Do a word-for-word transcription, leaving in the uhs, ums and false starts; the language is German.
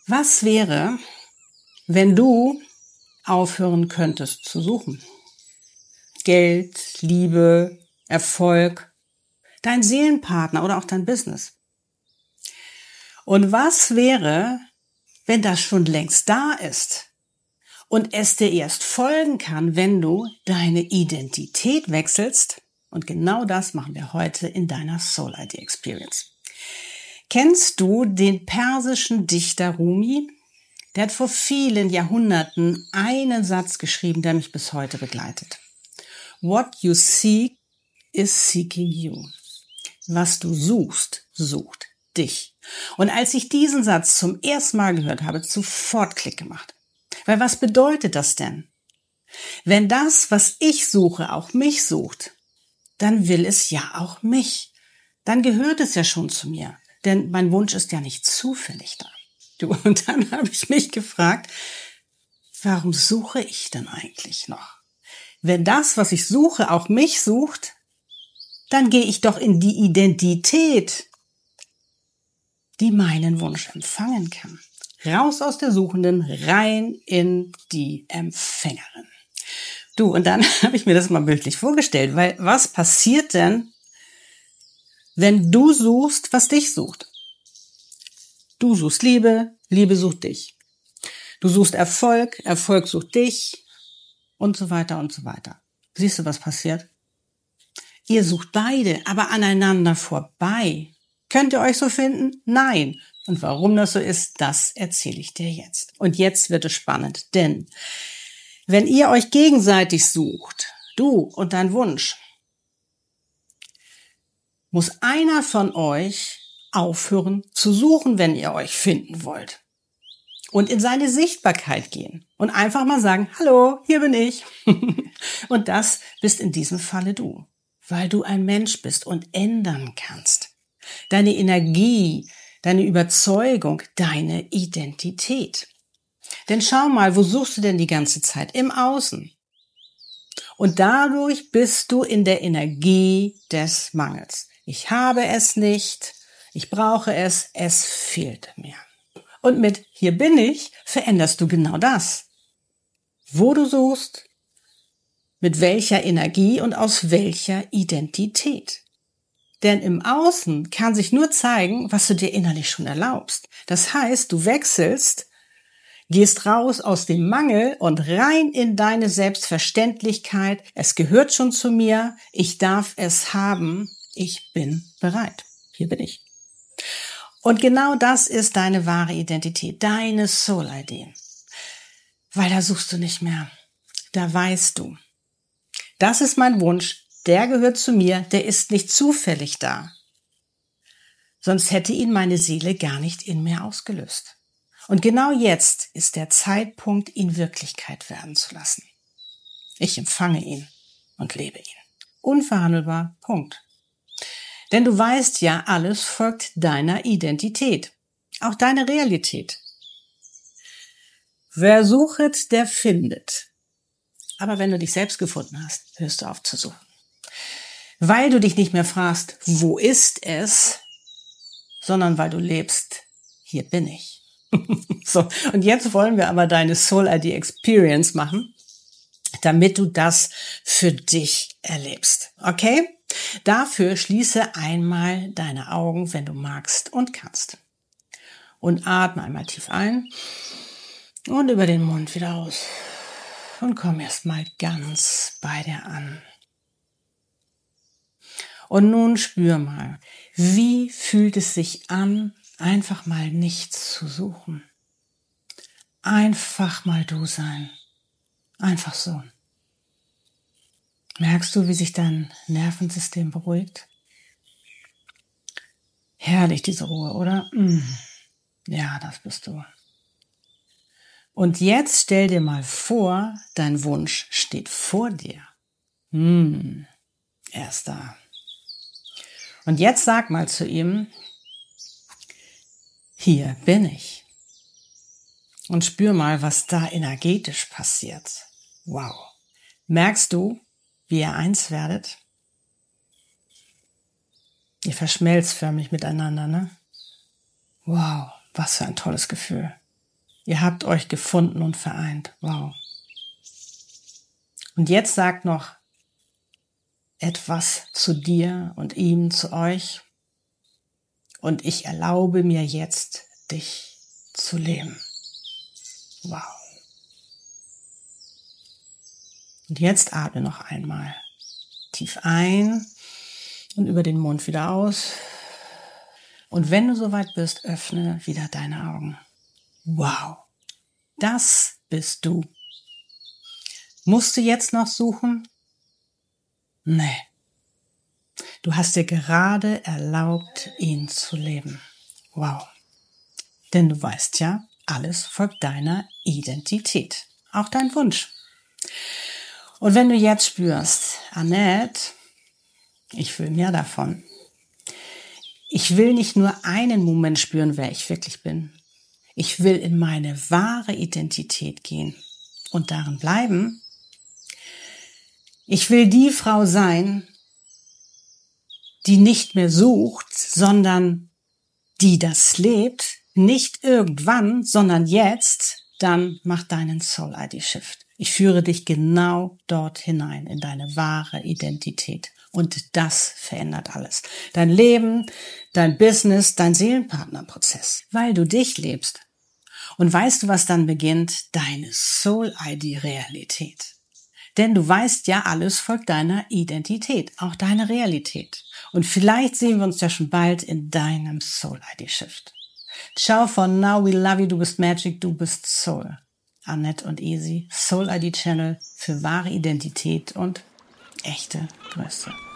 Was wäre, wenn du aufhören könntest zu suchen? Geld, Liebe, Erfolg, dein Seelenpartner oder auch dein Business. Und was wäre, wenn das schon längst da ist und es dir erst folgen kann, wenn du deine Identität wechselst? Und genau das machen wir heute in deiner Soul I D Experience. Kennst du den persischen Dichter Rumi? Der hat vor vielen Jahrhunderten einen Satz geschrieben, der mich bis heute begleitet. What you seek is seeking you. Was du suchst, sucht dich. Und als ich diesen Satz zum ersten Mal gehört habe, sofort Klick gemacht. Weil was bedeutet das denn? Wenn das, was ich suche, auch mich sucht, dann will es ja auch mich. Dann gehört es ja schon zu mir. Denn mein Wunsch ist ja nicht zufällig da. Du, und dann habe ich mich gefragt, warum suche ich denn eigentlich noch? Wenn das, was ich suche, auch mich sucht, dann gehe ich doch in die Identität, die meinen Wunsch empfangen kann. Raus aus der Suchenden, rein in die Empfängerin. Du, und dann habe ich mir das mal bildlich vorgestellt, weil was passiert denn, wenn du suchst, was dich sucht? Du suchst Liebe, Liebe sucht dich. Du suchst Erfolg, Erfolg sucht dich und so weiter und so weiter. Siehst du, was passiert? Ihr sucht beide, aber aneinander vorbei. Könnt ihr euch so finden? Nein. Und warum das so ist, das erzähle ich dir jetzt. Und jetzt wird es spannend, denn wenn ihr euch gegenseitig sucht, du und dein Wunsch, muss einer von euch aufhören zu suchen, wenn ihr euch finden wollt. Und in seine Sichtbarkeit gehen und einfach mal sagen, hallo, hier bin ich. Und das bist in diesem Falle du, weil du ein Mensch bist und ändern kannst. Deine Energie, deine Überzeugung, deine Identität. Denn schau mal, wo suchst du denn die ganze Zeit? Im Außen. Und dadurch bist du in der Energie des Mangels. Ich habe es nicht, ich brauche es, es fehlt mir. Und mit hier bin ich veränderst du genau das. Wo du suchst, mit welcher Energie und aus welcher Identität. Denn im Außen kann sich nur zeigen, was du dir innerlich schon erlaubst. Das heißt, du wechselst, gehst raus aus dem Mangel und rein in deine Selbstverständlichkeit. Es gehört schon zu mir, ich darf es haben. Ich bin bereit. Hier bin ich. Und genau das ist deine wahre Identität, deine Soul I D. Weil da suchst du nicht mehr. Da weißt du. Das ist mein Wunsch, der gehört zu mir, der ist nicht zufällig da. Sonst hätte ihn meine Seele gar nicht in mir ausgelöst. Und genau jetzt ist der Zeitpunkt, ihn Wirklichkeit werden zu lassen. Ich empfange ihn und lebe ihn. Unverhandelbar, Punkt. Denn du weißt ja, alles folgt deiner Identität, auch deine Realität. Wer suchet, der findet. Aber wenn du dich selbst gefunden hast, hörst du auf zu suchen. Weil du dich nicht mehr fragst, wo ist es, sondern weil du lebst, hier bin ich. So, und jetzt wollen wir aber deine Soul I D Experience machen, damit du das für dich erlebst. Okay? Dafür schließe einmal deine Augen, wenn du magst und kannst. Und atme einmal tief ein und über den Mund wieder aus. Und komm erst mal ganz bei dir an. Und nun spür mal, wie fühlt es sich an, einfach mal nichts zu suchen. Einfach mal du sein. Einfach so. Merkst du, wie sich dein Nervensystem beruhigt? Herrlich, diese Ruhe, oder? Mm. Ja, das bist du. Und jetzt stell dir mal vor, dein Wunsch steht vor dir. Mm. Er ist da. Und jetzt sag mal zu ihm, hier bin ich. Und spür mal, was da energetisch passiert. Wow. Merkst du, wie ihr eins werdet? Ihr verschmelzt förmlich miteinander, ne? Wow, was für ein tolles Gefühl. Ihr habt euch gefunden und vereint. Wow. Und jetzt sagt noch etwas zu dir und ihm, zu euch. Und ich erlaube mir jetzt, dich zu leben. Wow. Und jetzt atme noch einmal tief ein und über den Mund wieder aus. Und wenn du soweit bist, öffne wieder deine Augen. Wow, das bist du. Musst du jetzt noch suchen? Nee. Du hast dir gerade erlaubt, ihn zu leben. Wow. Denn du weißt ja, alles folgt deiner Identität. Auch dein Wunsch. Und wenn du jetzt spürst, Annette, ich will mehr davon. Ich will nicht nur einen Moment spüren, wer ich wirklich bin. Ich will in meine wahre Identität gehen und darin bleiben. Ich will die Frau sein, die nicht mehr sucht, sondern die das lebt. Nicht irgendwann, sondern jetzt. Dann mach deinen Soul-I D-Shift. Ich führe dich genau dort hinein, in deine wahre Identität. Und das verändert alles. Dein Leben, dein Business, dein Seelenpartnerprozess. Weil du dich lebst. Und weißt du, was dann beginnt? Deine Soul-I D-Realität. Denn du weißt ja, alles folgt deiner Identität, auch deine Realität. Und vielleicht sehen wir uns ja schon bald in deinem Soul-I D-Shift. Ciao for now, we love you, du bist Magic, du bist Soul. Annette und Easy, Soul-I D Channel für wahre Identität und echte Größe.